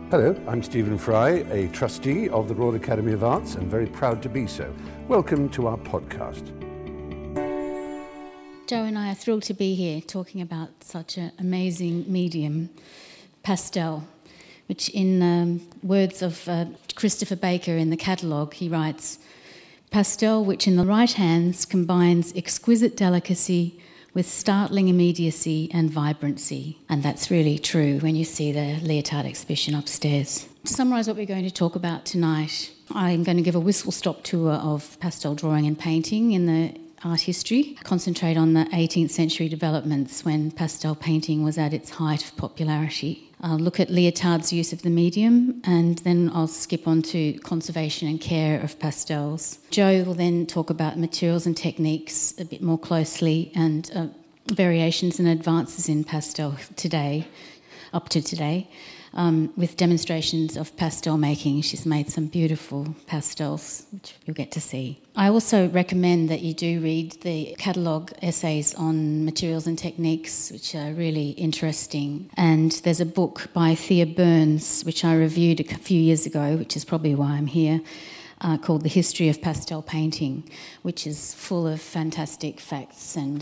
Hello, I'm Stephen Fry, a trustee of the Royal Academy of Arts and very proud to be so. Welcome to our podcast. Joe and I are thrilled to be here talking about such an amazing medium, pastel, which in words of Christopher Baker in the catalogue, he writes, "Pastel which in the right hands combines exquisite delicacy with startling immediacy and vibrancy." And that's really true when you see the Liotard exhibition upstairs. To summarise what we're going to talk about tonight, I'm going to give a whistle-stop tour of pastel drawing and painting in the art history, concentrate on the 18th century developments when pastel painting was at its height of popularity. I'll look at Liotard's use of the medium, and then I'll skip on to conservation and care of pastels. Joe will then talk about materials and techniques a bit more closely and variations and advances in pastel today, up to today, with demonstrations of pastel making. She's made some beautiful pastels, which you'll get to see. I also recommend that you do read the catalogue essays on materials and techniques, which are really interesting. And there's a book by Thea Burns, which I reviewed a few years ago, which is probably why I'm here, called The History of Pastel Painting, which is full of fantastic facts and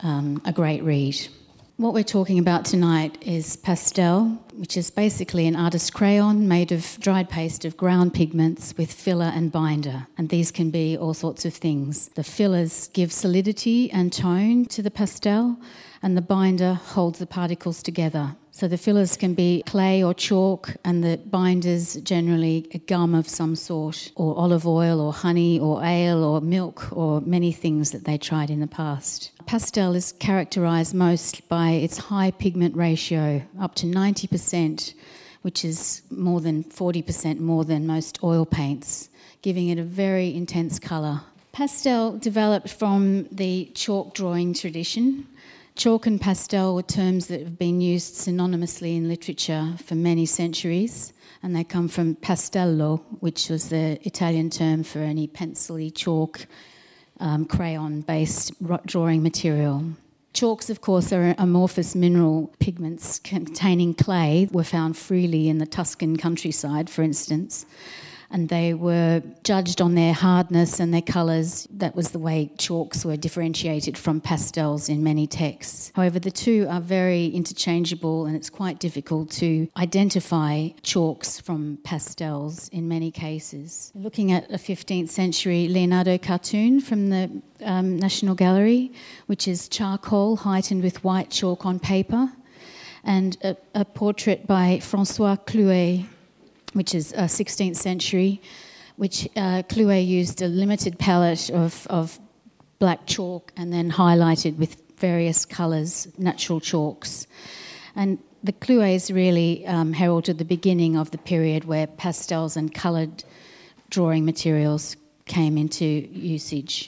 a great read. What we're talking about tonight is pastel, which is basically an artist's crayon made of dried paste of ground pigments with filler and binder. And these can be all sorts of things. The fillers give solidity and tone to the pastel, and the binder holds the particles together. So the fillers can be clay or chalk, and the binders generally a gum of some sort, or olive oil or honey or ale or milk, or many things that they tried in the past. Pastel is characterised most by its high pigment ratio, up to 90%, which is more than 40% more than most oil paints, giving it a very intense colour. Pastel developed from the chalk drawing tradition. Chalk and pastel were terms that have been used synonymously in literature for many centuries, and they come from pastello, which was the Italian term for any pencil-y chalk, crayon-based drawing material. Chalks, of course, are amorphous mineral pigments containing clay, were found freely in the Tuscan countryside, for instance, and they were judged on their hardness and their colours. That was the way chalks were differentiated from pastels in many texts. However, the two are very interchangeable, and it's quite difficult to identify chalks from pastels in many cases. Looking at a 15th century Leonardo cartoon from the National Gallery, which is charcoal heightened with white chalk on paper, and a portrait by François Clouet, which is 16th century, which Clouet used a limited palette of black chalk and then highlighted with various colours, natural chalks. And the Clouets really heralded the beginning of the period where pastels and coloured drawing materials came into usage.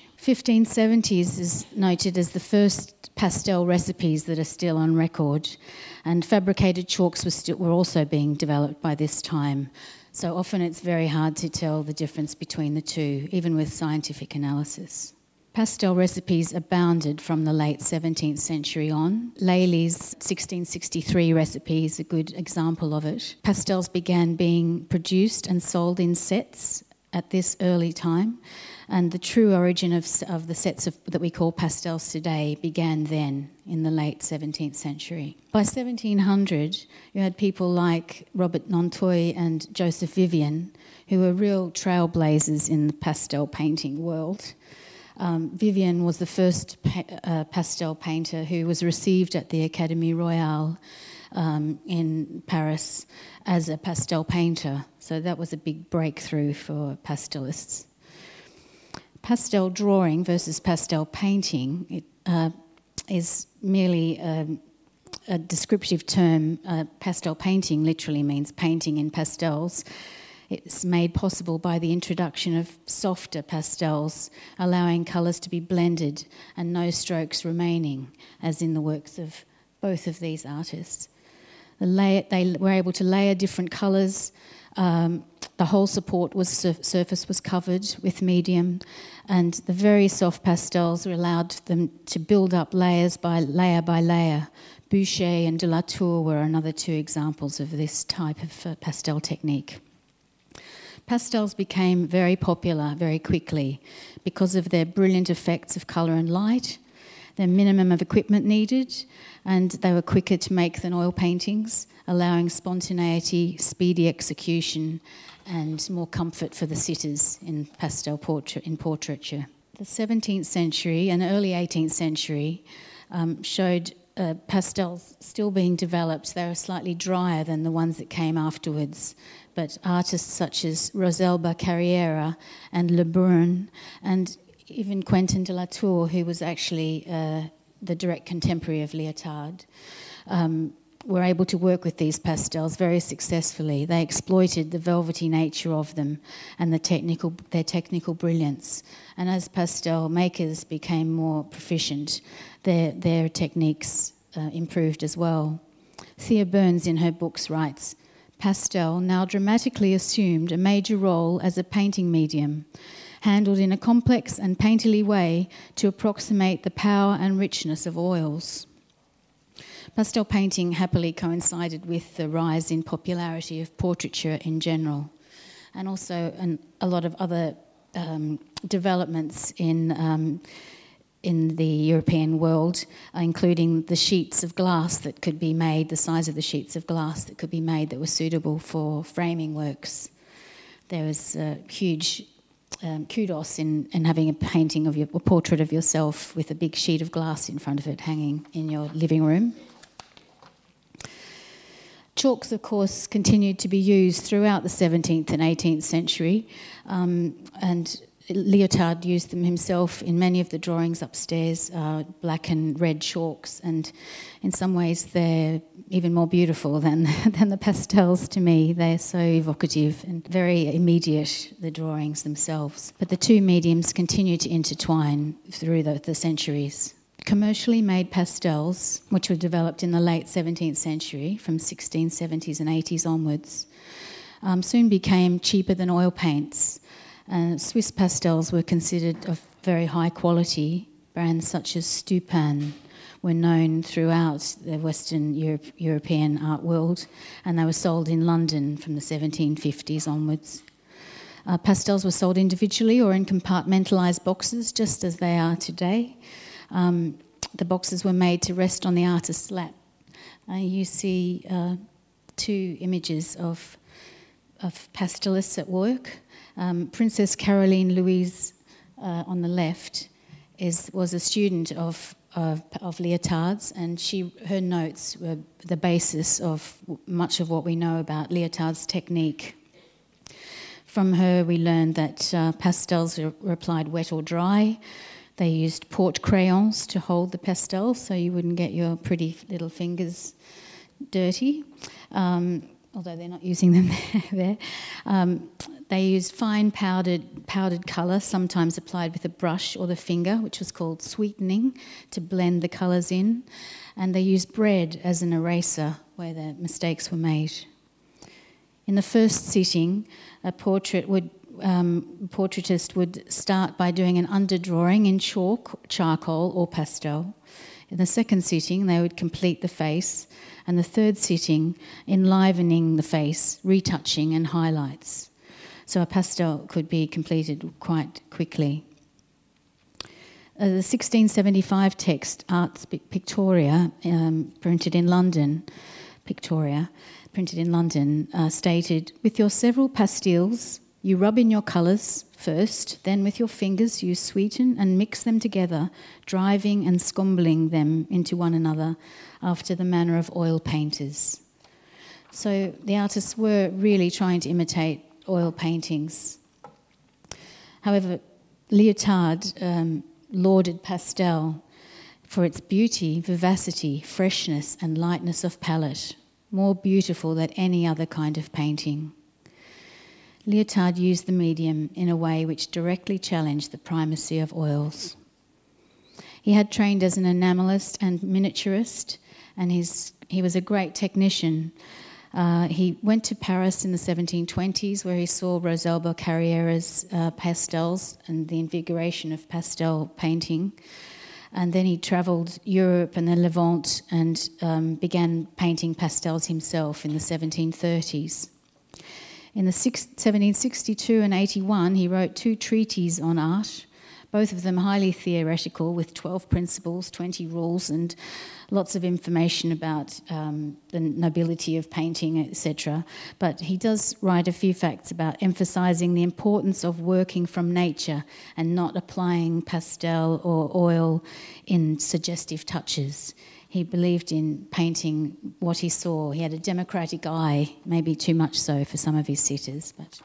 1570s is noted as the first pastel recipes that are still on record, and fabricated chalks were also being developed by this time. So often it's very hard to tell the difference between the two, even with scientific analysis. Pastel recipes abounded from the late 17th century on. Lely's 1663 recipe is a good example of it. Pastels began being produced and sold in sets at this early time, and the true origin of the sets that we call pastels today began then, in the late 17th century. By 1700, you had people like Robert Nanteuil and Joseph Vivian, who were real trailblazers in the pastel painting world. Vivian was the first pastel painter who was received at the Académie Royale in Paris as a pastel painter. So that was a big breakthrough for pastelists. Pastel drawing versus pastel painting is merely a descriptive term. Pastel painting literally means painting in pastels. It's made possible by the introduction of softer pastels, allowing colours to be blended and no strokes remaining, as in the works of both of these artists. They were able to layer different colours. The whole surface was covered with medium, and the very soft pastels allowed them to build up layers by layer, Boucher and de la Tour were another two examples of this type of pastel technique. Pastels became very popular very quickly because of their brilliant effects of colour and light, their minimum of equipment needed, and they were quicker to make than oil paintings, allowing spontaneity, speedy execution, and more comfort for the sitters in pastel portraiture. The 17th century and early 18th century showed pastels still being developed. They were slightly drier than the ones that came afterwards, but artists such as Rosalba Carriera and Le Brun, and even Quentin de la Tour, who was actually the direct contemporary of Liotard, were able to work with these pastels very successfully. They exploited the velvety nature of them and their technical brilliance. And as pastel makers became more proficient, their techniques improved as well. Thea Burns in her books writes, "Pastel now dramatically assumed a major role as a painting medium, handled in a complex and painterly way to approximate the power and richness of oils." Pastel painting happily coincided with the rise in popularity of portraiture in general, and also a lot of other developments in the European world, including the sheets of glass that could be made, the size of the sheets of glass that could be made that were suitable for framing works. There was a huge kudos in having a painting of a portrait of yourself with a big sheet of glass in front of it hanging in your living room. Chalks, of course, continued to be used throughout the 17th and 18th century, and Liotard used them himself in many of the drawings upstairs, black and red chalks, and in some ways they're even more beautiful than the pastels to me. They're so evocative and very immediate, the drawings themselves. But the two mediums continue to intertwine through the centuries. Commercially made pastels, which were developed in the late 17th century, from 1670s and 80s onwards, soon became cheaper than oil paints. Swiss pastels were considered of very high quality. Brands such as Stupin were known throughout the Western European art world, and they were sold in London from the 1750s onwards. Pastels were sold individually or in compartmentalised boxes, just as they are today. The boxes were made to rest on the artist's lap. You see two images of pastelists at work. Princess Caroline Louise on the left was a student of Liotard's, and her notes were the basis of much of what we know about Liotard's technique. From her, we learned that pastels were applied wet or dry. They used port crayons to hold the pastel so you wouldn't get your pretty little fingers dirty, although they're not using them there. They used fine powdered colour, sometimes applied with a brush or the finger, which was called sweetening, to blend the colours in. And they used bread as an eraser where the mistakes were made. In the first sitting, a portraitist would start by doing an underdrawing in chalk, charcoal or pastel. In the second sitting, they would complete the face, and the third sitting, enlivening the face, retouching and highlights. So a pastel could be completed quite quickly. The 1675 text Ars Pictoria, printed in London, stated, "With your several pastilles, you rub in your colours first, then with your fingers you sweeten and mix them together, driving and scombling them into one another after the manner of oil painters." So the artists were really trying to imitate oil paintings. However, Liotard lauded pastel for its beauty, vivacity, freshness and lightness of palette, more beautiful than any other kind of painting. Liotard used the medium in a way which directly challenged the primacy of oils. He had trained as an enamellist and miniaturist, and he was a great technician. He went to Paris in the 1720s, where he saw Rosalba Carriera's pastels and the invigoration of pastel painting. And then he travelled Europe and the Levant and began painting pastels himself in the 1730s. In the 1762 and 81, he wrote 2 treatises on art, both of them highly theoretical, with 12 principles, 20 rules, and lots of information about the nobility of painting, etc. But he does write a few facts about emphasising the importance of working from nature and not applying pastel or oil in suggestive touches. He believed in painting what he saw. He had a democratic eye, maybe too much so for some of his sitters, but...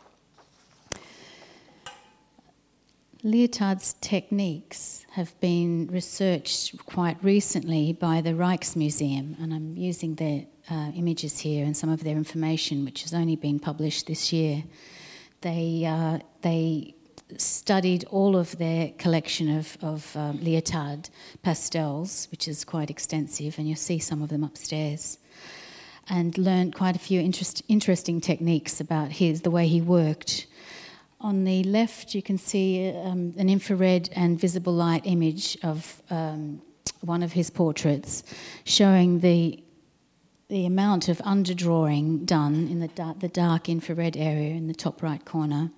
Liotard's techniques have been researched quite recently by the Rijksmuseum, and I'm using their images here and some of their information, which has only been published this year. They studied all of their collection of Liotard pastels, which is quite extensive, and you'll see some of them upstairs, and learned quite a few interesting techniques about the way he worked. On the left, you can see an infrared and visible light image of one of his portraits, showing the amount of underdrawing done in the dark infrared area in the top right corner.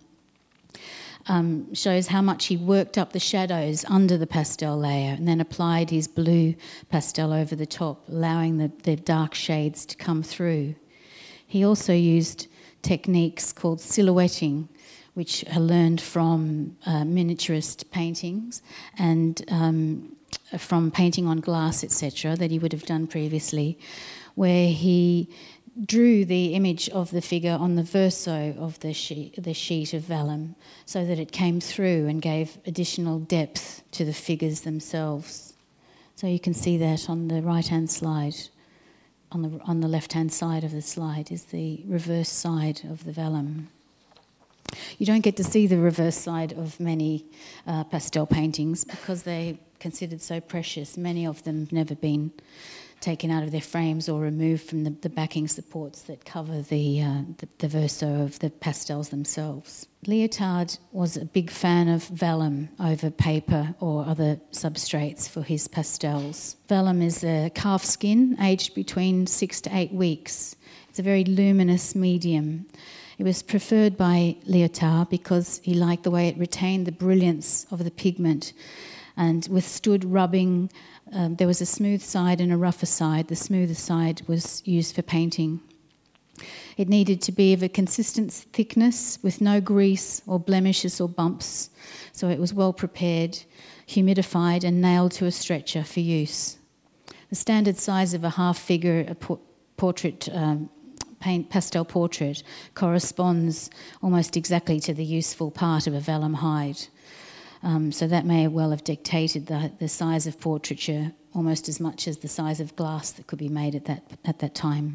Shows how much he worked up the shadows under the pastel layer and then applied his blue pastel over the top, allowing the dark shades to come through. He also used techniques called silhouetting, which are learned from miniaturist paintings and from painting on glass, etc., that he would have done previously, where he drew the image of the figure on the verso of the sheet of vellum so that it came through and gave additional depth to the figures themselves. So you can see that on the right-hand slide. On the left-hand side of the slide is the reverse side of the vellum. You don't get to see the reverse side of many pastel paintings because they're considered so precious. Many of them have never been taken out of their frames or removed from the backing supports that cover the verso of the pastels themselves. Liotard was a big fan of vellum over paper or other substrates for his pastels. Vellum is a calf skin aged between 6 to 8 weeks. It's a very luminous medium. It was preferred by Liotard because he liked the way it retained the brilliance of the pigment and withstood rubbing. There was a smooth side and a rougher side. The smoother side was used for painting. It needed to be of a consistent thickness with no grease or blemishes or bumps, so it was well prepared, humidified and nailed to a stretcher for use. The standard size of a half figure, portrait pastel portrait, corresponds almost exactly to the useful part of a vellum hide. So that may well have dictated the size of portraiture almost as much as the size of glass that could be made at that time.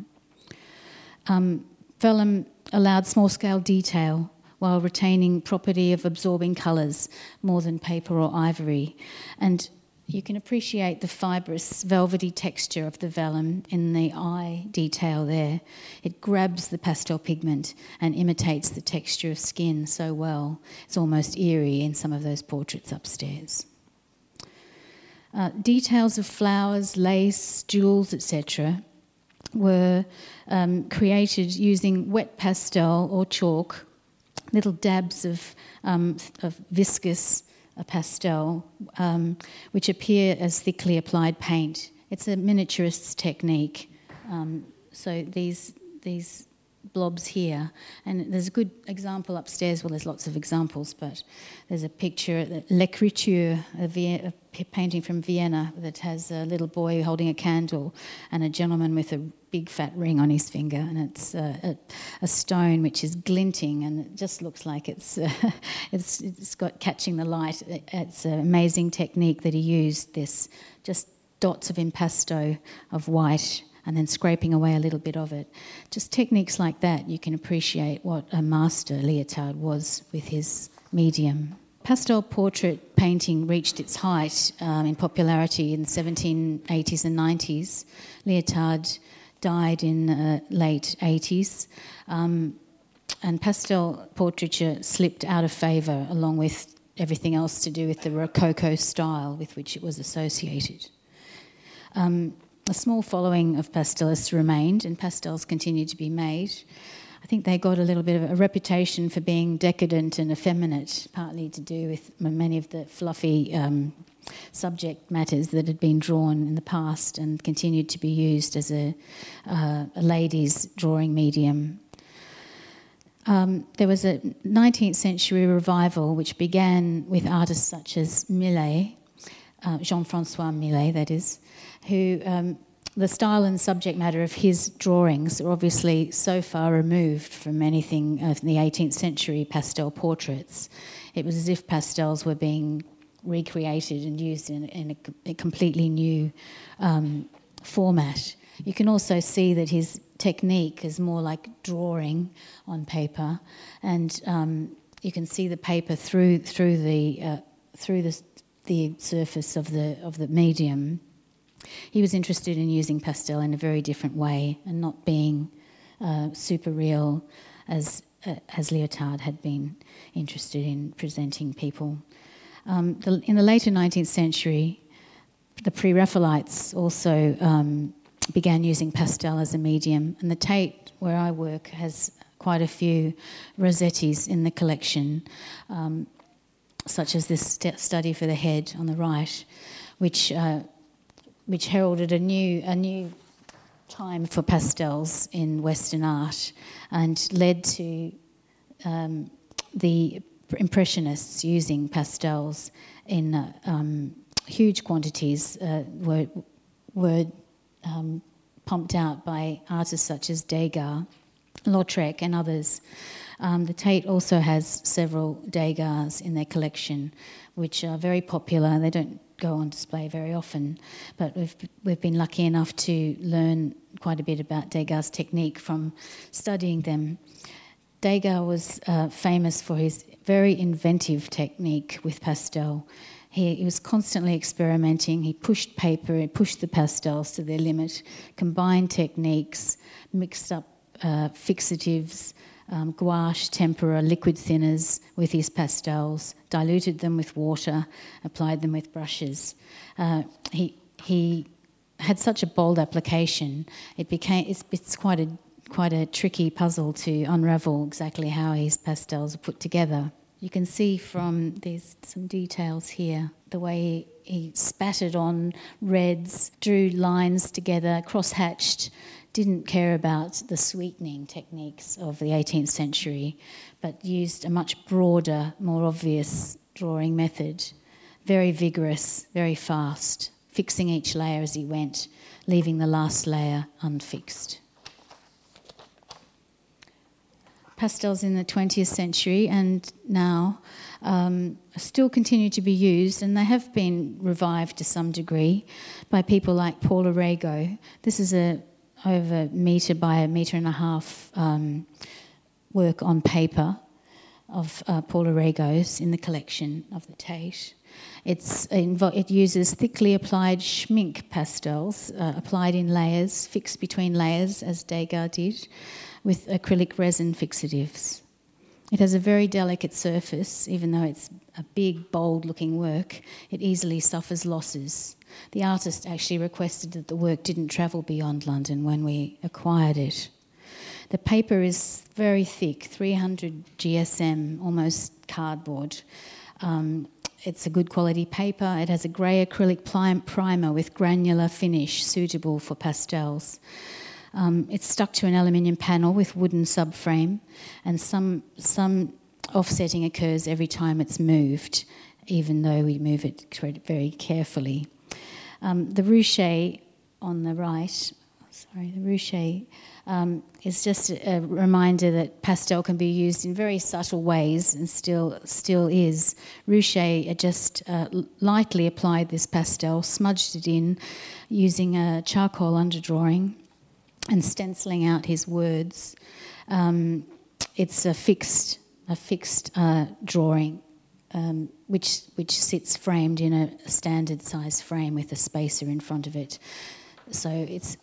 Vellum allowed small-scale detail while retaining property of absorbing colours more than paper or ivory, and you can appreciate the fibrous, velvety texture of the vellum in the eye detail there. It grabs the pastel pigment and imitates the texture of skin so well. It's almost eerie in some of those portraits upstairs. Details of flowers, lace, jewels, etc. were created using wet pastel or chalk, little dabs of viscous pastel, which appear as thickly applied paint. It's a miniaturist's technique. So these blobs here, and there's a good example upstairs. Well, there's lots of examples, but there's a picture, L'Écriture, a painting from Vienna that has a little boy holding a candle and a gentleman with a big fat ring on his finger, and it's a stone which is glinting, and it just looks like it's got catching the light. It's an amazing technique that he used. This just dots of impasto of white, and then scraping away a little bit of it. Just techniques like that, you can appreciate what a master Liotard was with his medium. Pastel portrait painting reached its height in popularity in the 1780s and 90s. Liotard died in the late 80s, and pastel portraiture slipped out of favour along with everything else to do with the Rococo style with which it was associated. A small following of pastelists remained, and pastels continued to be made. I think they got a little bit of a reputation for being decadent and effeminate, partly to do with many of the fluffy subject matters that had been drawn in the past and continued to be used as a ladies' drawing medium. There was a 19th century revival which began with artists such as Millet, Jean-Francois Millet, that is, who the style and subject matter of his drawings are obviously so far removed from anything of the 18th century pastel portraits. It was as if pastels were being recreated and used in a completely new format. You can also see that his technique is more like drawing on paper, and you can see the paper through the surface of the medium. He was interested in using pastel in a very different way and not being super real as Lyotard had been interested in presenting people. In the later 19th century, the Pre-Raphaelites also began using pastel as a medium, and the Tate, where I work, has quite a few Rossettis in the collection, such as this study for the head on the right, which heralded a new time for pastels in Western art and led to the Impressionists using pastels in huge quantities were pumped out by artists such as Degas, Lautrec and others. The Tate also has several Degas in their collection, which are very popular. They don't go on display very often, but we've been lucky enough to learn quite a bit about Degas' technique from studying them. Degas was famous for his very inventive technique with pastel. He was constantly experimenting. He pushed paper, he pushed the pastels to their limit, combined techniques, mixed up fixatives, gouache, tempera, liquid thinners with his pastels, diluted them with water, applied them with brushes. He had such a bold application. It's quite a tricky puzzle to unravel exactly how his pastels are put together. You can see there's some details here, the way he spattered on reds, drew lines together, cross-hatched, didn't care about the sweetening techniques of the 18th century, but used a much broader, more obvious drawing method. Very vigorous, very fast, fixing each layer as he went, leaving the last layer unfixed. Pastels in the 20th century and now still continue to be used, and they have been revived to some degree by people like Paula Rego. This is over a metre by a metre and a half work on paper of Paula Rego's in the collection of the Tate. It uses thickly applied schmink pastels, applied in layers, fixed between layers, as Degas did, with acrylic resin fixatives. It has a very delicate surface. Even though it's a big, bold-looking work, it easily suffers losses. The artist actually requested that the work didn't travel beyond London when we acquired it. The paper is very thick, 300 GSM, almost cardboard. It's a good quality paper. It has a grey acrylic primer with granular finish suitable for pastels. It's stuck to an aluminium panel with wooden subframe, and some offsetting occurs every time it's moved, even though we move it very carefully. The ruche on the right, is just a reminder that pastel can be used in very subtle ways and still is. Ruche just lightly applied this pastel, smudged it in using a charcoal underdrawing and stenciling out his words. It's a fixed drawing, which sits framed in a standard size frame with a spacer in front of it. So it's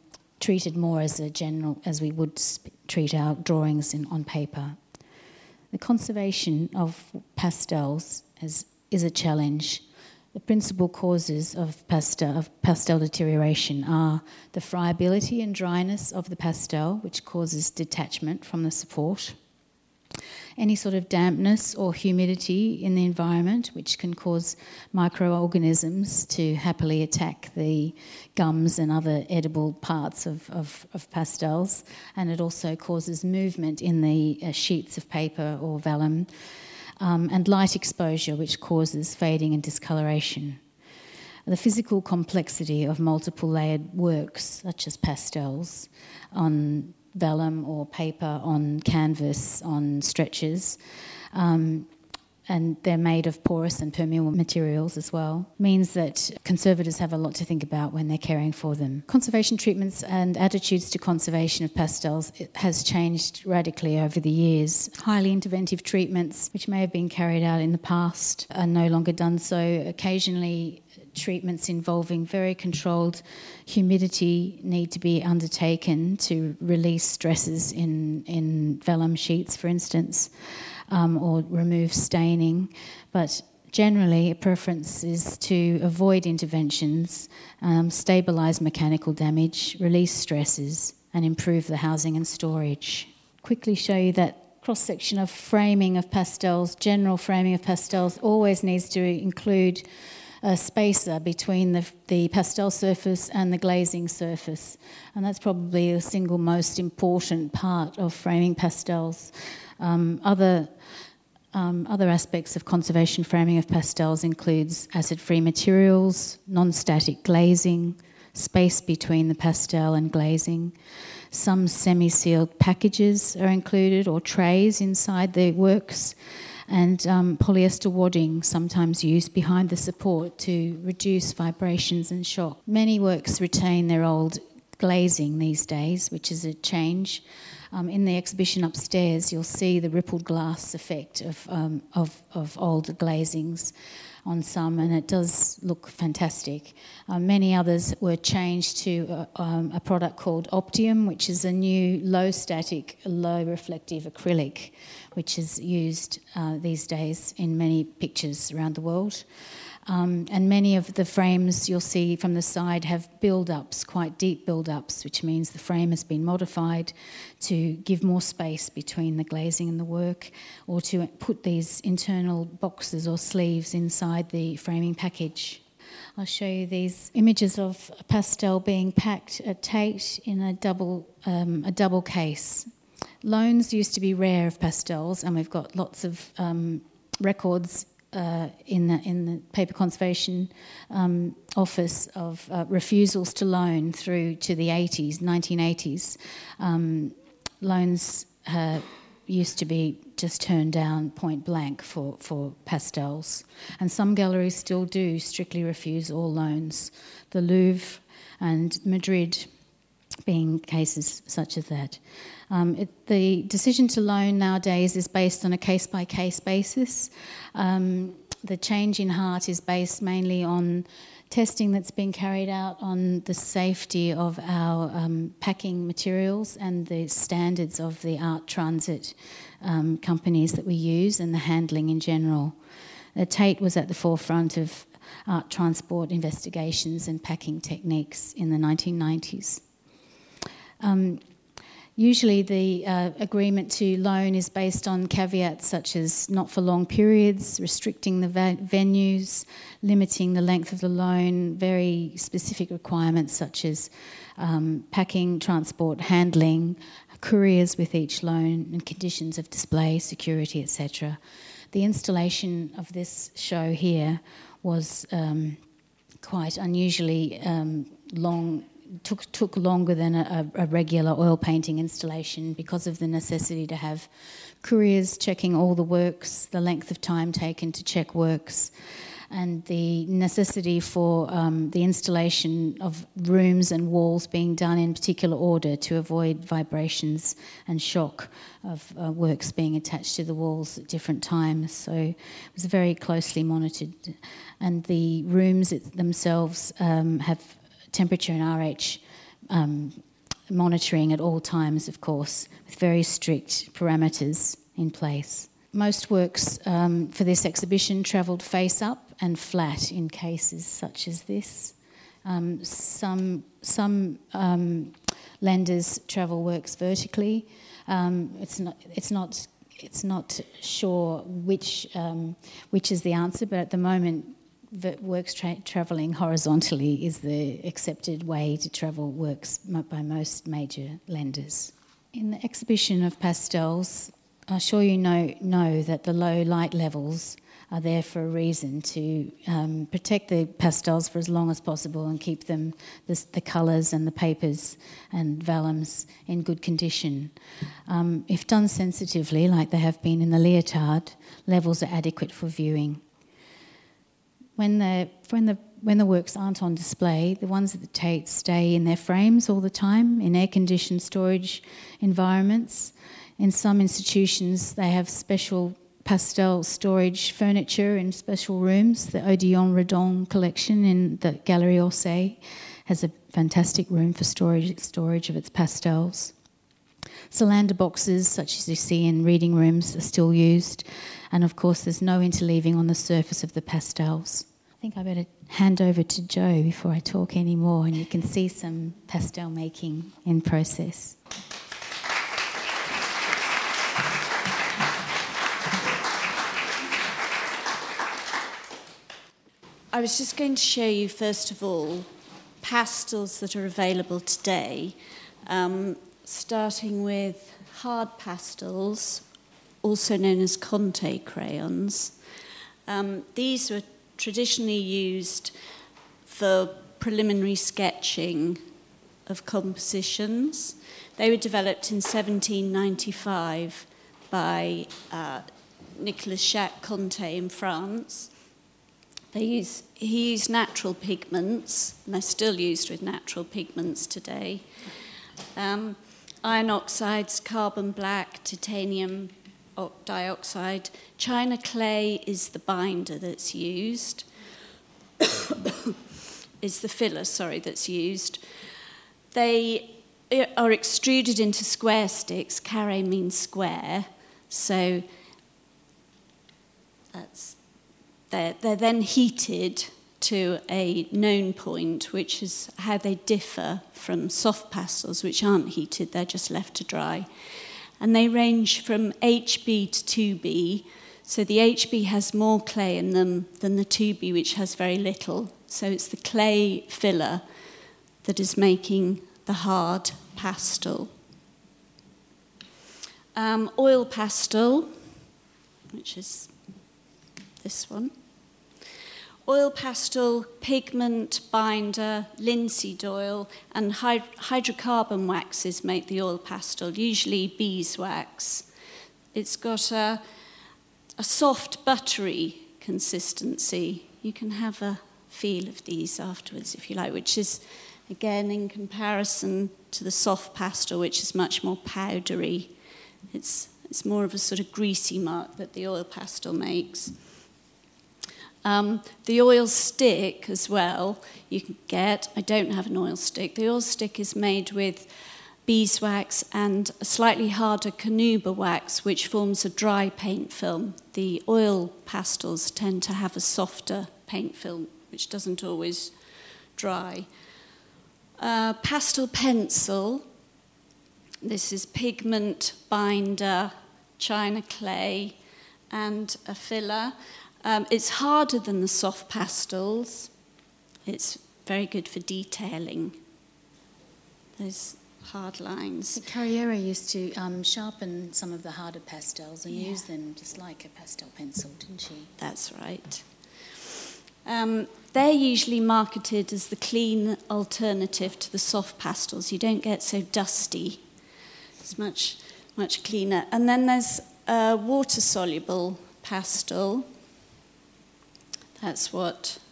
treated more as we would treat our drawings on paper. The conservation of pastels is a challenge. The principal causes of pastel deterioration are the friability and dryness of the pastel, which causes detachment from the support, any sort of dampness or humidity in the environment, which can cause microorganisms to happily attack the gums and other edible parts of pastels, and it also causes movement in the sheets of paper or vellum, and light exposure, which causes fading and discoloration. The physical complexity of multiple layered works, such as pastels, on vellum or paper, on canvas, on stretchers, and they're made of porous and permeable materials as well, means that conservators have a lot to think about when they're caring for them. Conservation treatments and attitudes to conservation of pastels has changed radically over the years. Highly interventive treatments, which may have been carried out in the past, are no longer done so. Occasionally, treatments involving very controlled humidity need to be undertaken to release stresses in vellum sheets, for instance, or remove staining. But generally, a preference is to avoid interventions, stabilise mechanical damage, release stresses, and improve the housing and storage. Quickly show you that cross-section of framing of pastels. General framing of pastels always needs to include a spacer between the pastel surface and the glazing surface, and that's probably the single most important part of framing pastels. Other aspects of conservation framing of pastels includes acid-free materials, non-static glazing, space between the pastel and glazing. Some semi-sealed packages are included, or trays inside the works, and polyester wadding sometimes used behind the support to reduce vibrations and shock. Many works retain their old glazing these days, which is a change. In the exhibition upstairs, you'll see the rippled glass effect of old glazings on some, and it does look fantastic. Many others were changed to a product called Optium, which is a new low-static, low-reflective acrylic, which is used these days in many pictures around the world. And many of the frames you'll see from the side have build-ups, quite deep build-ups, which means the frame has been modified to give more space between the glazing and the work, or to put these internal boxes or sleeves inside the framing package. I'll show you these images of pastel being packed at Tate in a double case. Loans used to be rare of pastels, and we've got lots of records in the Paper Conservation Office of refusals to loan through to the 1980s. Loans used to be just turned down point blank for pastels. And some galleries still do strictly refuse all loans. The Louvre and Madrid being cases such as that. The decision to loan nowadays is based on a case-by-case basis. The change in heart is based mainly on testing that's been carried out on the safety of our packing materials and the standards of the art transit companies that we use, and the handling in general. Tate was at the forefront of art transport investigations and packing techniques in the 1990s. Usually the agreement to loan is based on caveats such as not for long periods, restricting the venues, limiting the length of the loan, very specific requirements such as packing, transport, handling, couriers with each loan, and conditions of display, security, etc. The installation of this show here was quite unusually long. Took longer than a regular oil painting installation because of the necessity to have couriers checking all the works, the length of time taken to check works, and the necessity for the installation of rooms and walls being done in particular order to avoid vibrations and shock of works being attached to the walls at different times. So it was very closely monitored. And the rooms themselves have temperature and RH monitoring at all times, of course, with very strict parameters in place. Most works for this exhibition travelled face up and flat in cases such as this. Some lenders travel works vertically. It's not sure which is the answer, but at the moment, works travelling horizontally is the accepted way to travel works by most major lenders. In the exhibition of pastels, I'm sure you know that the low light levels are there for a reason, to protect the pastels for as long as possible and keep them, the colours and the papers and vellums in good condition. If done sensitively, like they have been in the Leotard, levels are adequate for viewing. When the works aren't on display, the ones at the Tate stay in their frames all the time in air-conditioned storage environments. In some institutions, they have special pastel storage furniture in special rooms. The Odillon Redon collection in the Galerie Orsay has a fantastic room for storage of its pastels. Solander boxes, such as you see in reading rooms, are still used. And of course, there's no interleaving on the surface of the pastels. I think I better hand over to Jo before I talk any more, and you can see some pastel making in process. I was just going to show you, first of all, pastels that are available today, starting with hard pastels, also known as Conte crayons. These were traditionally used for preliminary sketching of compositions. They were developed in 1795 by Nicolas Jacques Conte in France. He used natural pigments, and they're still used with natural pigments today. Iron oxides, carbon black, titanium dioxide. China clay is the binder that's used, is the filler, that's used. They are extruded into square sticks. Carré means square, so they're then heated to a known point, which is how they differ from soft pastels, which aren't heated, they're just left to dry. And they range from HB to 2B, so the HB has more clay in them than the 2B, which has very little. So it's the clay filler that is making the hard pastel. Oil pastel, which is this one. Oil pastel, pigment, binder, linseed oil, and hydrocarbon waxes make the oil pastel, usually beeswax. It's got a soft, buttery consistency. You can have a feel of these afterwards, if you like, which is, again, in comparison to the soft pastel, which is much more powdery. It's more of a sort of greasy mark that the oil pastel makes. The oil stick as well, you can get. I don't have an oil stick. The oil stick is made with beeswax and a slightly harder carnauba wax, which forms a dry paint film. The oil pastels tend to have a softer paint film, which doesn't always dry. Pastel pencil. This is pigment, binder, China clay, and a filler. It's harder than the soft pastels. It's very good for detailing those hard lines. Carriera used to sharpen some of the harder pastels and use them just like a pastel pencil, didn't she? That's right. They're usually marketed as the clean alternative to the soft pastels. You don't get so dusty. It's much, much cleaner. And then there's a water-soluble pastel. That's the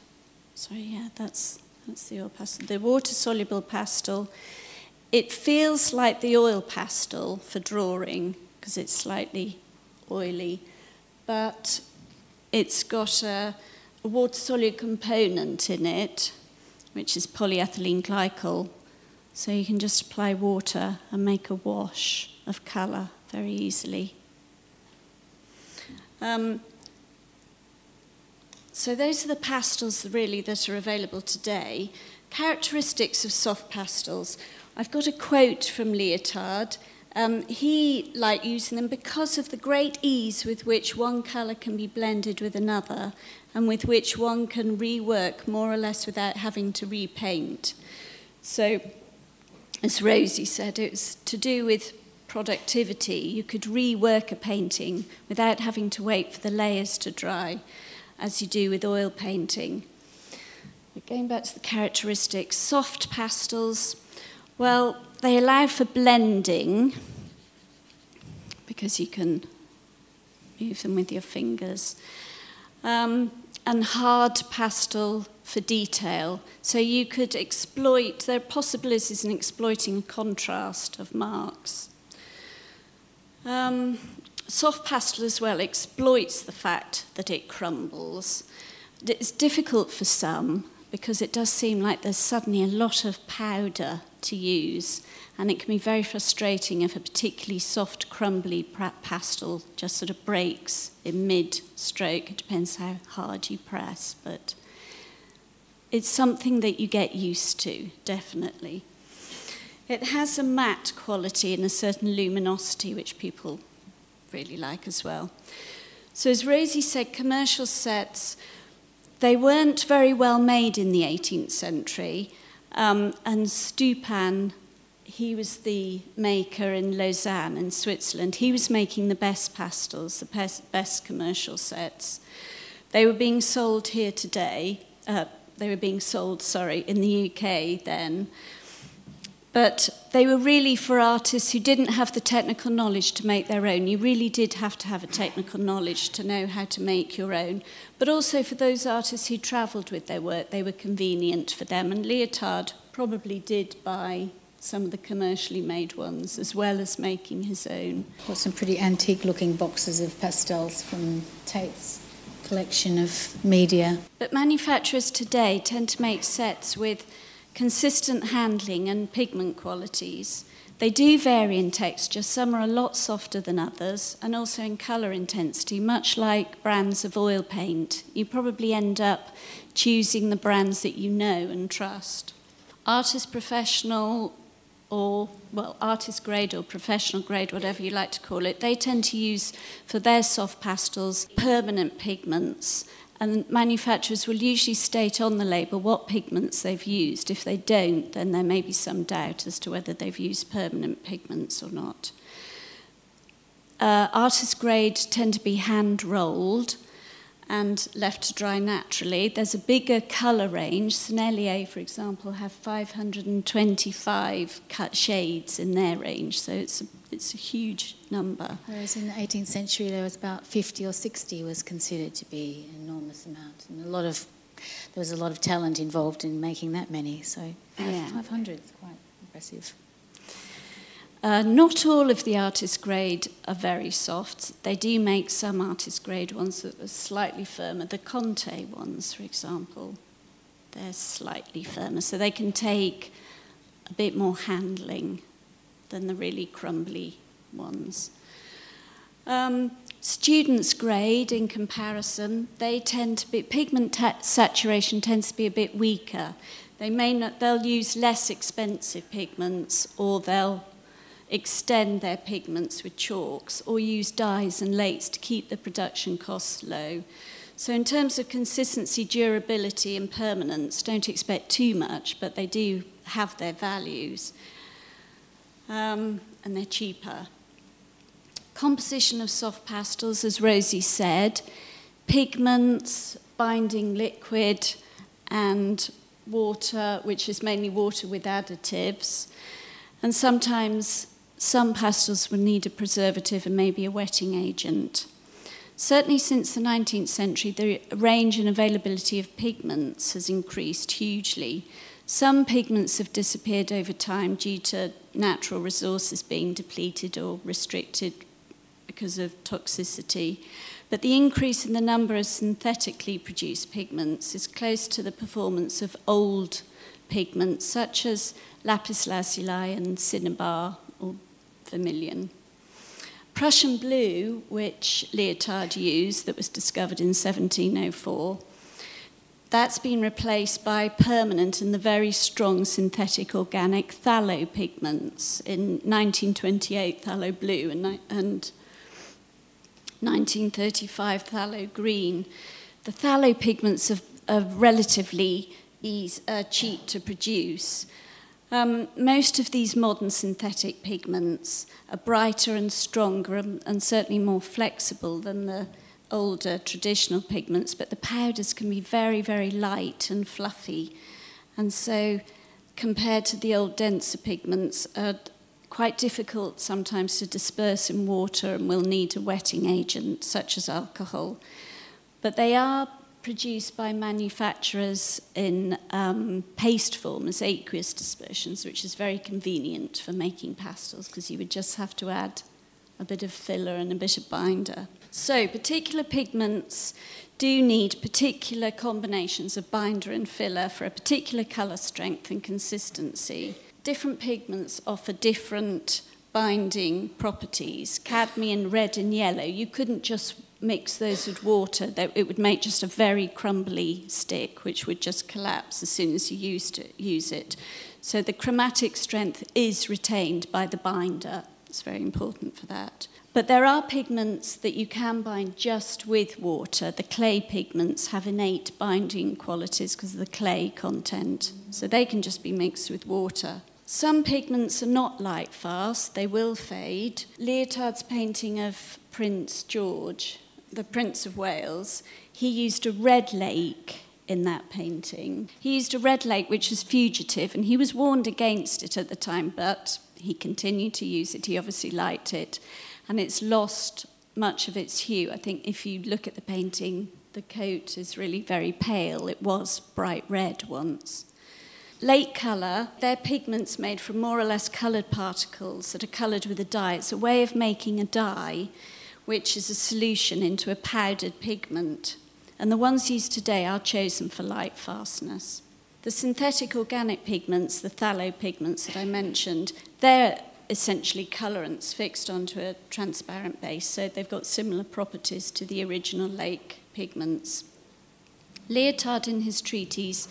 oil pastel. The water-soluble pastel, it feels like the oil pastel for drawing because it's slightly oily, but it's got a water-soluble component in it, which is polyethylene glycol. So you can just apply water and make a wash of colour very easily. So those are the pastels really that are available today. Characteristics of soft pastels. I've got a quote from Leotard. He liked using them because of the great ease with which one colour can be blended with another and with which one can rework more or less without having to repaint. So, as Rosie said, it's to do with productivity. You could rework a painting without having to wait for the layers to dry, as you do with oil painting. But going back to the characteristics, soft pastels, well, they allow for blending because you can move them with your fingers. And hard pastel for detail. So you could exploit, there are possibilities in exploiting a contrast of marks. Soft pastel as well exploits the fact that it crumbles. It's difficult for some because it does seem like there's suddenly a lot of powder to use, and it can be very frustrating if a particularly soft, crumbly pastel just sort of breaks in mid-stroke. It depends how hard you press, but it's something that you get used to, definitely. It has a matte quality and a certain luminosity, which people really like as well. So as Rosie said, commercial sets, they weren't very well made in the 18th century, and Stupan, he was the maker in Lausanne in Switzerland. He was making the best pastels, the best commercial sets. They were being sold here today. They were being sold, in the UK then. But they were really for artists who didn't have the technical knowledge to make their own. You really did have to have a technical knowledge to know how to make your own. But also for those artists who travelled with their work, they were convenient for them. And Leotard probably did buy some of the commercially made ones, as well as making his own. Got some pretty antique-looking boxes of pastels from Tate's collection of media. But manufacturers today tend to make sets with consistent handling and pigment qualities. They do vary in texture. Some are a lot softer than others, and also in colour intensity, much like brands of oil paint. You probably end up choosing the brands that you know and trust. Artist professional artist grade or professional grade, whatever you like to call it, they tend to use for their soft pastels permanent pigments. And manufacturers will usually state on the label what pigments they've used. If they don't, then there may be some doubt as to whether they've used permanent pigments or not. Artist grade tend to be hand-rolled and left to dry naturally. There's a bigger colour range. Sennelier, for example, have 525 cut shades in their range, so it's a huge number. Whereas in the 18th century, there was about 50 or 60 was considered to be an enormous amount. And there was a lot of talent involved in making that many, so 500 is quite impressive. Not all of the artist grade are very soft. They do make some artist grade ones that are slightly firmer. The Conte ones, for example, they're slightly firmer, so they can take a bit more handling than the really crumbly ones. Students' grade, in comparison, they tend to be, pigment saturation tends to be a bit weaker. They'll use less expensive pigments, or they'll extend their pigments with chalks, or use dyes and lates to keep the production costs low. So in terms of consistency, durability and permanence, don't expect too much, but they do have their values. And they're cheaper. Composition of soft pastels, as Rosie said, pigments, binding liquid, and water, which is mainly water with additives. And sometimes some pastels will need a preservative and maybe a wetting agent. Certainly since the 19th century, the range and availability of pigments has increased hugely. Some pigments have disappeared over time due to natural resources being depleted or restricted because of toxicity. But the increase in the number of synthetically produced pigments is close to the performance of old pigments, such as lapis lazuli and cinnabar or vermilion. Prussian blue, which Leotard used, that was discovered in 1704, that's been replaced by permanent and the very strong synthetic organic phthalo pigments in 1928 phthalo blue and 1935 phthalo green. The phthalo pigments are relatively cheap to produce. Most of these modern synthetic pigments are brighter and stronger and certainly more flexible than the older traditional pigments, but the powders can be very, very light and fluffy. And so compared to the old denser pigments, are quite difficult sometimes to disperse in water and will need a wetting agent such as alcohol. But they are produced by manufacturers in paste form as aqueous dispersions, which is very convenient for making pastels because you would just have to add a bit of filler and a bit of binder. So particular pigments do need particular combinations of binder and filler for a particular colour strength and consistency. Different pigments offer different binding properties. Cadmium, red and yellow, you couldn't just mix those with water. It would make just a very crumbly stick, which would just collapse as soon as you use it. So the chromatic strength is retained by the binder. It's very important for that. But there are pigments that you can bind just with water. The clay pigments have innate binding qualities because of the clay content. So they can just be mixed with water. Some pigments are not light fast. They will fade. Leotard's painting of Prince George, the Prince of Wales, he used a red lake in that painting. He used a red lake which was fugitive, and he was warned against it at the time, but he continued to use it. He obviously liked it. And it's lost much of its hue. I think if you look at the painting, the coat is really very pale. It was bright red once. Lake colour, they're pigments made from more or less coloured particles that are coloured with a dye. It's a way of making a dye, which is a solution into a powdered pigment. And the ones used today are chosen for light fastness. The synthetic organic pigments, the phthalo pigments that I mentioned, they're essentially colorants fixed onto a transparent base, so they've got similar properties to the original lake pigments. Leotard in his treatise,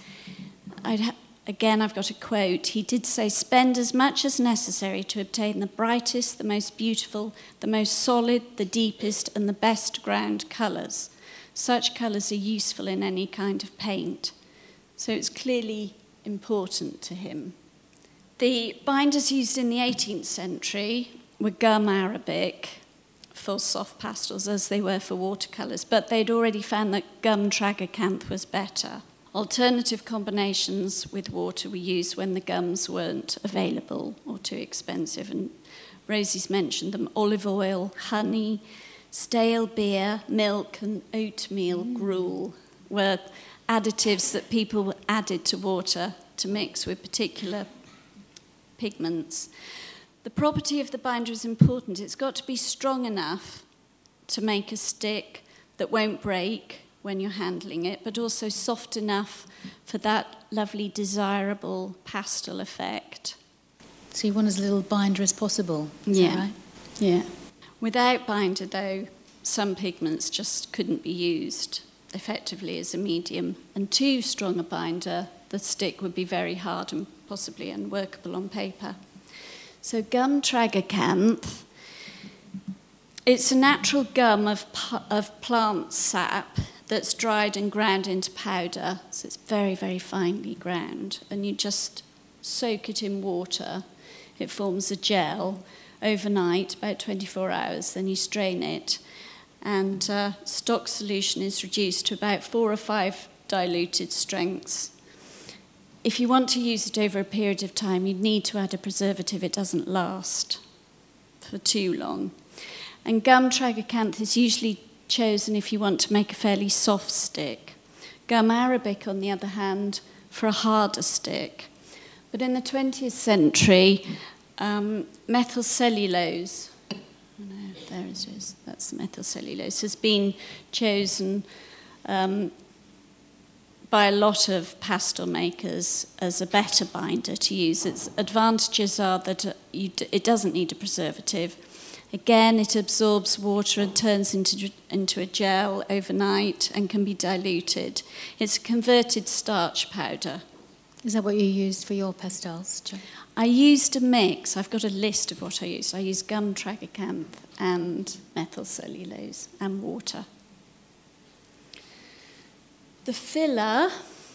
again I've got a quote, he did say, "Spend as much as necessary to obtain the brightest, the most beautiful, the most solid, the deepest and the best ground colours. Such colours are useful in any kind of paint." So it's clearly important to him. The binders used in the 18th century were gum arabic for soft pastels as they were for watercolours, but they'd already found that gum tragacanth was better. Alternative combinations with water were used when the gums weren't available or too expensive, and Rosie's mentioned them: olive oil, honey, stale beer, milk and oatmeal gruel were additives that people added to water to mix with particular pigments. The property of the binder is important. It's got to be strong enough to make a stick that won't break when you're handling it, but also soft enough for that lovely desirable pastel effect. So you want as little binder as possible, is that right? Yeah. Without binder, though, some pigments just couldn't be used effectively as a medium, and too strong a binder, the stick would be very hard and possibly unworkable on paper. So gum tragacanth, it's a natural gum of plant sap that's dried and ground into powder, so it's very, very finely ground, and you just soak it in water. It forms a gel overnight, about 24 hours, then you strain it, and stock solution is reduced to about 4 or 5 diluted strengths. If you want to use it over a period of time, you need to add a preservative. It doesn't last for too long. And gum tragacanth is usually chosen if you want to make a fairly soft stick. Gum arabic, on the other hand, for a harder stick. But in the 20th century, methyl cellulose, there it is, that's the methyl cellulose, has been chosen by a lot of pastel makers as a better binder to use. Its advantages are that it doesn't need a preservative, Again, it absorbs water and turns into a gel overnight and can be diluted. It's a converted starch powder. Is that what you used for your pastels, Jo? I used a mix. I've got a list of what I used. I used gum tragacanth and methyl cellulose and water. The filler,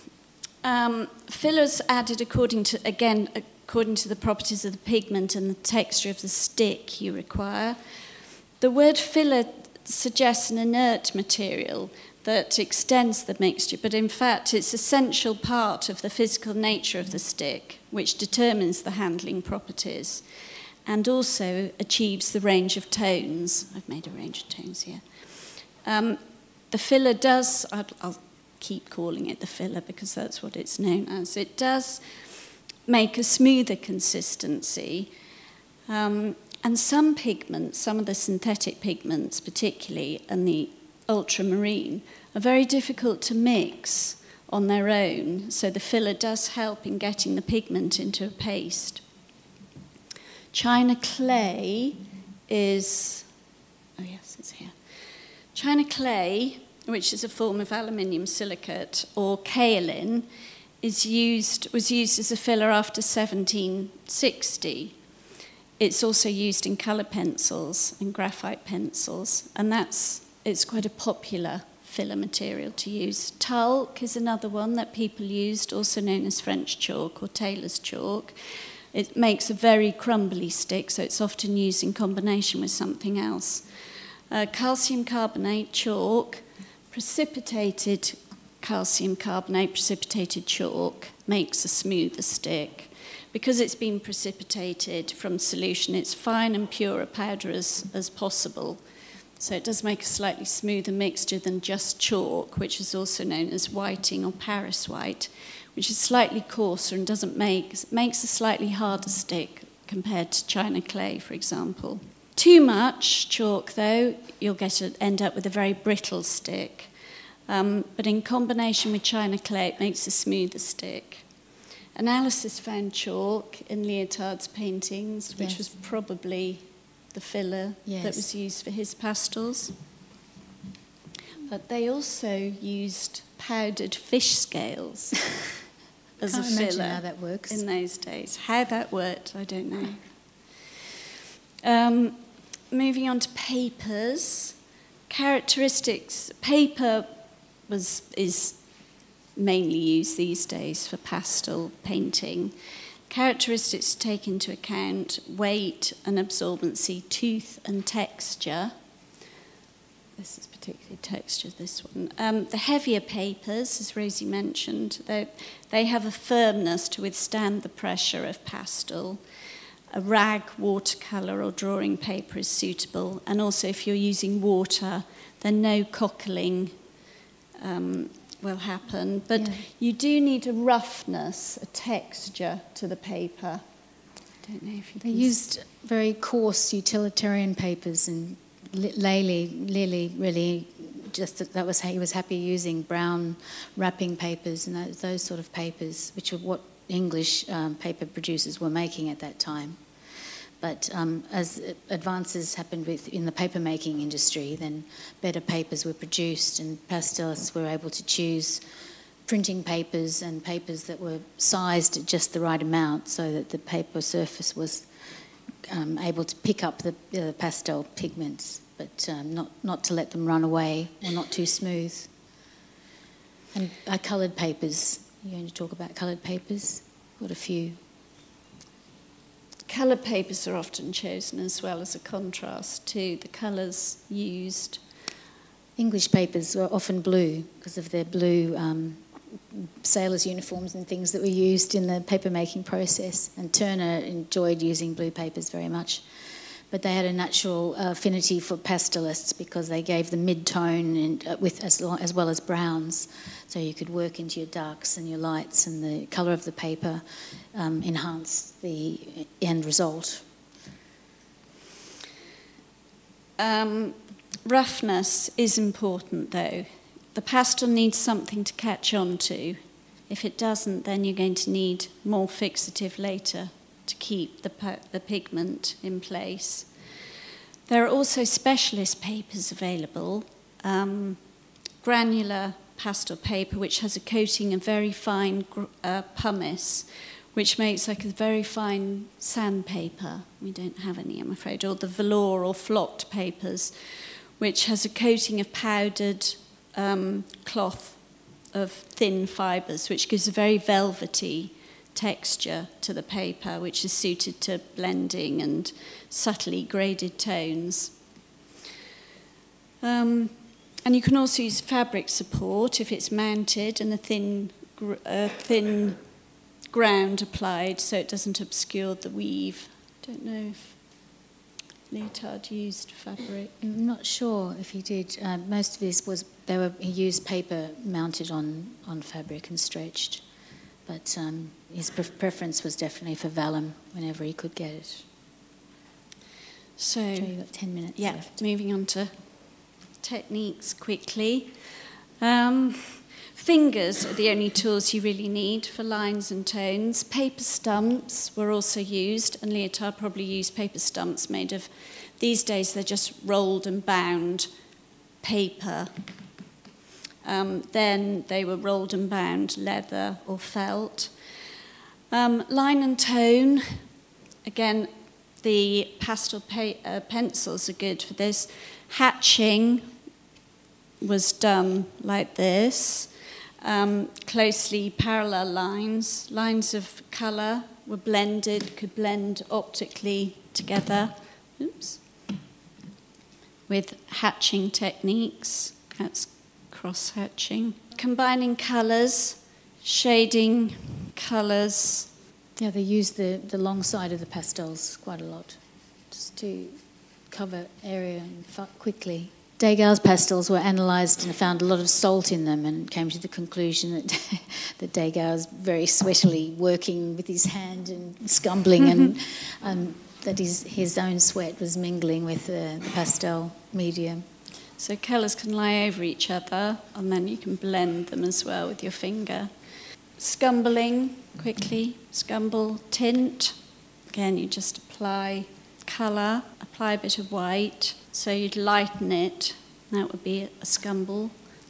fillers added according to the properties of the pigment and the texture of the stick you require. The word filler suggests an inert material that extends the mixture, but in fact it's an essential part of the physical nature of the stick, which determines the handling properties and also achieves the range of tones. I've made a range of tones here. The filler does, I'll keep calling it the filler because that's what it's known as, it does make a smoother consistency. And some pigments, some of the synthetic pigments particularly, and the ultramarine, are very difficult to mix on their own, so the filler does help in getting the pigment into a paste. China clay is, oh yes, it's here. China clay, which is a form of aluminium silicate, or kaolin, was used as a filler after 1760. It's also used in colour pencils and graphite pencils, and it's quite a popular filler material to use. Talc is another one that people used, also known as French chalk or tailor's chalk. It makes a very crumbly stick, so it's often used in combination with something else. Calcium carbonate chalk, precipitated calcium carbonate, precipitated chalk, makes a smoother stick. Because it's been precipitated from solution, it's fine and pure a powder as possible. So it does make a slightly smoother mixture than just chalk, which is also known as whiting or Paris white, which is slightly coarser and makes a slightly harder stick compared to China clay, for example. Too much chalk, though, you'll end up with a very brittle stick. But in combination with China clay, it makes a smoother stick. Analysis found chalk in Lyotard's paintings, which was probably the filler that was used for his pastels. But they also used powdered fish scales as a filler. Can't imagine how that works. In those days. How that worked, I don't know. Moving on to papers. Characteristics. Paper is mainly used these days for pastel painting. Characteristics to take into account: weight and absorbency, tooth and texture. This is particularly texture, this one. The heavier papers, as Rosie mentioned, they have a firmness to withstand the pressure of pastel. A rag, watercolour or drawing paper is suitable, and also if you're using water, then no cockling will happen, but you do need a roughness, a texture to the paper. I don't know if you They used very coarse utilitarian papers, and Lely really he was happy using brown wrapping papers and those sort of papers, which were what English paper producers were making at that time. But as advances happened in the paper-making industry, then better papers were produced, and pastelists were able to choose printing papers and papers that were sized at just the right amount so that the paper surface was able to pick up the pastel pigments, but not to let them run away or not too smooth. And coloured papers. You're going to talk about coloured papers? Got a few. Coloured papers are often chosen as well as a contrast to the colours used. English papers were often blue because of their blue sailors' uniforms and things that were used in the paper-making process. And Turner enjoyed using blue papers very much. But they had a natural affinity for pastelists because they gave the mid-tone as well as browns. So you could work into your darks and your lights, and the colour of the paper enhanced the end result. Roughness is important, though. The pastel needs something to catch on to. If it doesn't, then you're going to need more fixative later to keep the pigment in place. There are also specialist papers available, granular pastel paper, which has a coating of very fine pumice, which makes like a very fine sandpaper. We don't have any, I'm afraid, or the velour or flocked papers, which has a coating of powdered cloth of thin fibres, which gives a very velvety texture to the paper, which is suited to blending and subtly graded tones. And you can also use fabric support if it's mounted and a thin ground applied so it doesn't obscure the weave. I don't know if Leotard used fabric. I'm not sure if he did. Most of his was he used paper mounted on fabric and stretched, but his preference was definitely for vellum whenever he could get it. So you've got 10 minutes left. Moving on to techniques quickly. Fingers are the only tools you really need for lines and tones. Paper stumps were also used, and Leotard probably used paper stumps made of, these days they're just rolled and bound paper. Then they were rolled and bound leather or felt. Line and tone, again, the pastel pencils are good for this. Hatching was done like this. Closely parallel lines of colour were blended, could blend optically together. With hatching techniques. That's cross-hatching. Combining colours, shading colours. Yeah, they use the long side of the pastels quite a lot, just to cover area and quickly. Degas' pastels were analysed and found a lot of salt in them, and came to the conclusion that that Degas was very sweatily working with his hand and scumbling, and that his own sweat was mingling with the pastel medium. So colours can lie over each other, and then you can blend them as well with your finger. Scumbling, quickly. Scumble, tint. Again, you just apply colour, apply a bit of white. So you'd lighten it. That would be a scumble.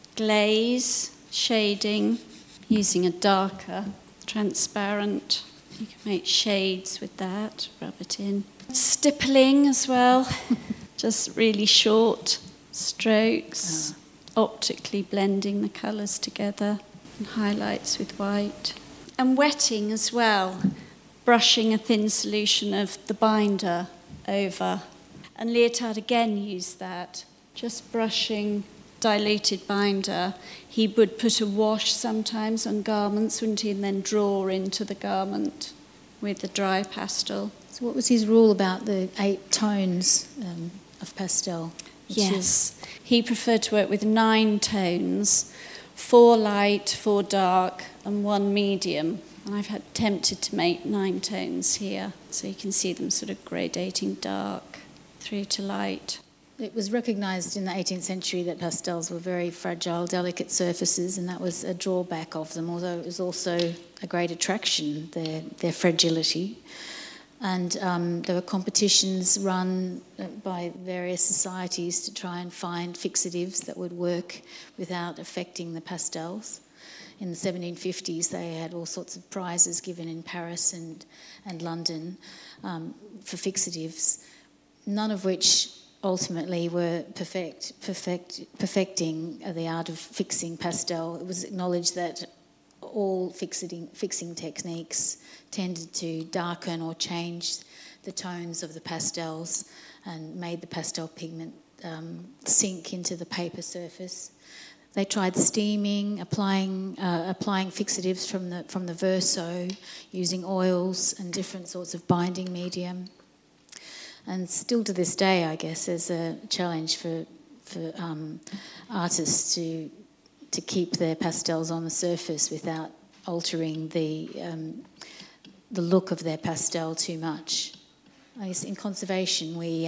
Glaze, shading, using a darker, transparent. You can make shades with that, rub it in. Stippling as well, just really short strokes, optically blending the colours together, and highlights with white. And wetting as well, brushing a thin solution of the binder over. And Leotard again used that, just brushing diluted binder. He would put a wash sometimes on garments, wouldn't he, and then draw into the garment with the dry pastel. So what was his rule about the 8 tones of pastel? Yes, he preferred to work with 9 tones, 4 light, 4 dark, and 1 medium. And I've attempted to make 9 tones here, so you can see them sort of gradating dark through to light. It was recognised in the 18th century that pastels were very fragile, delicate surfaces, and that was a drawback of them, although it was also a great attraction, their fragility. And there were competitions run by various societies to try and find fixatives that would work without affecting the pastels. In the 1750s, they had all sorts of prizes given in Paris and London for fixatives, none of which ultimately were perfecting the art of fixing pastel. It was acknowledged that all fixing techniques tended to darken or change the tones of the pastels and made the pastel pigment sink into the paper surface. They tried steaming, applying fixatives from the verso, using oils and different sorts of binding medium. And still to this day, I guess, there's a challenge for artists to keep their pastels on the surface without altering the look of their pastel too much. I guess in conservation, we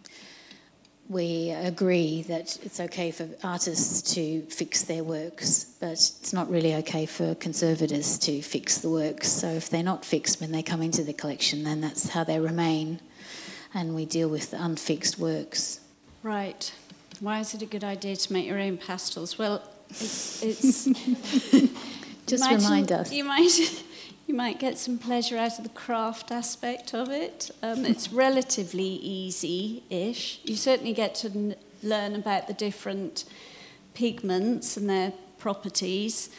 agree that it's okay for artists to fix their works, but it's not really okay for conservators to fix the works. So if they're not fixed when they come into the collection, then that's how they remain. and we deal with the unfixed works. Right. Why is it a good idea to make your own pastels? Well, it's Just remind us. You might get some pleasure out of the craft aspect of it. It's relatively easy-ish. You certainly get to learn about the different pigments and their properties.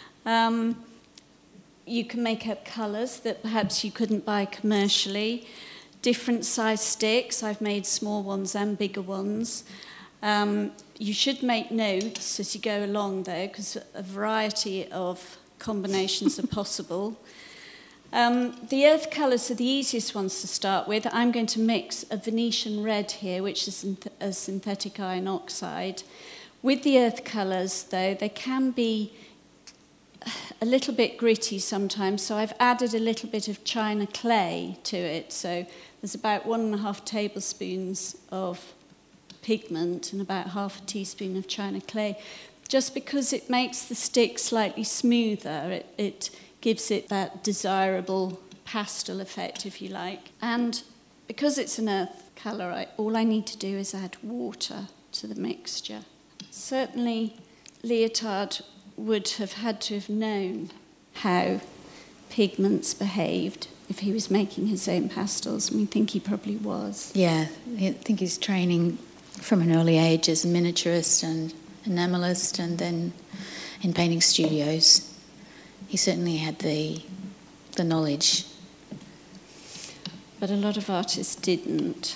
You can make up colours that perhaps you couldn't buy commercially. Different size sticks. I've made small ones and bigger ones. You should make notes as you go along, though, because a variety of combinations are possible. The earth colours are the easiest ones to start with. I'm going to mix a Venetian red here, which is a synthetic iron oxide. With the earth colours, though, they can be a little bit gritty sometimes, so I've added a little bit of china clay to it. So there's about 1.5 tablespoons of pigment and about half a teaspoon of china clay, just because it makes the stick slightly smoother. It gives it that desirable pastel effect, if you like. And because it's an earth colour, all I need to do is add water to the mixture. Certainly, Liotard would have had to have known how pigments behaved if he was making his own pastels, and we think he probably was. Yeah, I think he's training from an early age as a miniaturist and enamelist, and then in painting studios. He certainly had the knowledge. But a lot of artists didn't.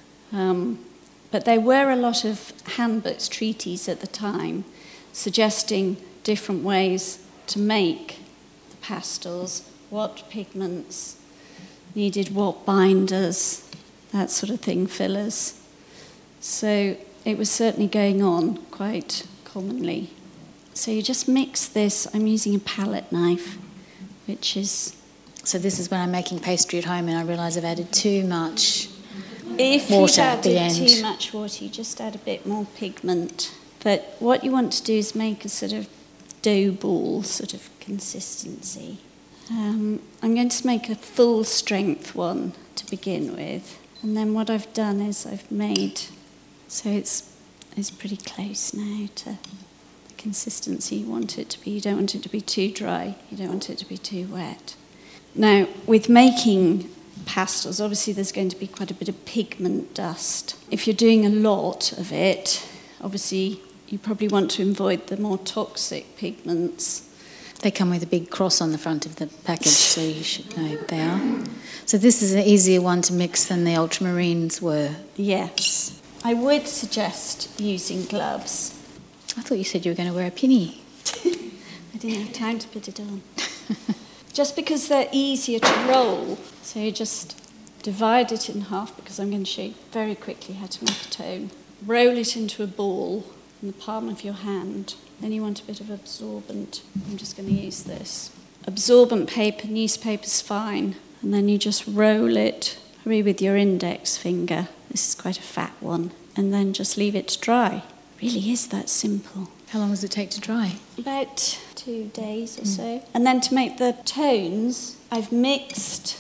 But there were a lot of handbooks, treatises at the time, suggesting different ways to make the pastels, what pigments needed, what binders, that sort of thing, fillers. So it was certainly going on quite commonly. So you just mix this. I'm using a palette knife, which is... So this is when I'm making pastry at home and I realise I've added too much if water at the end. If you added too much water, you just add a bit more pigment. But what you want to do is make a sort of dough ball sort of consistency. I'm going to make a full strength one to begin with. And then what I've done is I've made... So it's pretty close now to the consistency you want it to be. You don't want it to be too dry. You don't want it to be too wet. Now, with making pastels, obviously there's going to be quite a bit of pigment dust. If you're doing a lot of it, obviously you probably want to avoid the more toxic pigments. They come with a big cross on the front of the package, so you should know they are. So this is an easier one to mix than the ultramarines were. Yes. I would suggest using gloves. I thought you said you were going to wear a pinny. I didn't have time to put it on. Just because they're easier to roll. So you just divide it in half, because I'm going to show you very quickly how to make a tone. Roll it into a ball in the palm of your hand. Then you want a bit of absorbent. I'm just going to use this. Absorbent paper, newspaper's fine. And then you just roll it probably with your index finger. This is quite a fat one. And then just leave it to dry. It really is that simple. How long does it take to dry? About 2 days or so. And then to make the tones, I've mixed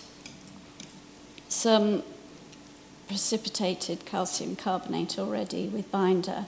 some precipitated calcium carbonate already with binder.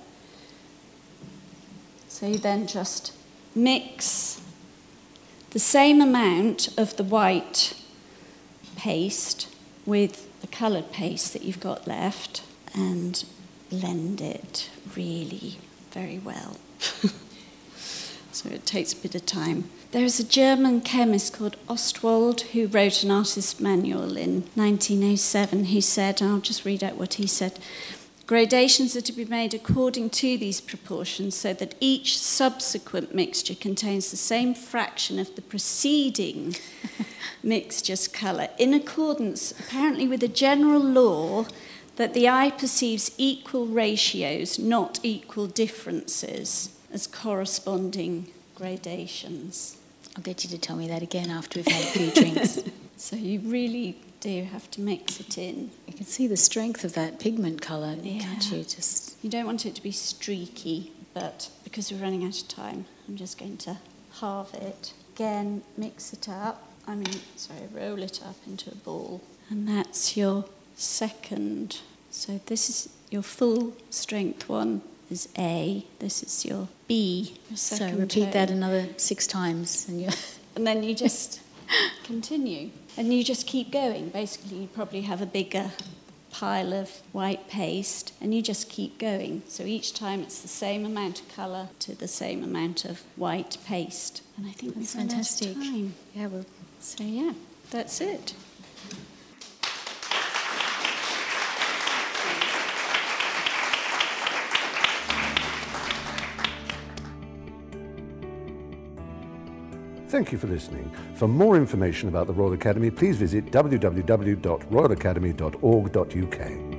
So you then just mix the same amount of the white paste with the coloured paste that you've got left and blend it really very well. So it takes a bit of time. There is a German chemist called Ostwald who wrote an artist's manual in 1907. He said, and I'll just read out what he said, gradations are to be made according to these proportions so that each subsequent mixture contains the same fraction of the preceding mixture's colour, in accordance apparently with a general law that the eye perceives equal ratios, not equal differences, as corresponding gradations. I'll get you to tell me that again after we've had a few drinks. So you really do have to mix it in. You can see the strength of that pigment colour, can't you? You don't want it to be streaky, but because we're running out of time, I'm just going to halve it. Again, mix it up. Roll it up into a ball. And that's your second. So this is your full strength one is A. This is your B. Your second So repeat tone. that another 6 times. And then you just continue. And you just keep going. Basically, you probably have a bigger pile of white paste, and you just keep going. So each time it's the same amount of colour to the same amount of white paste. And I think That's we've run out of fantastic. time. Yeah, well, So yeah, that's it. Thank you for listening. For more information about the Royal Academy, please visit www.royalacademy.org.uk.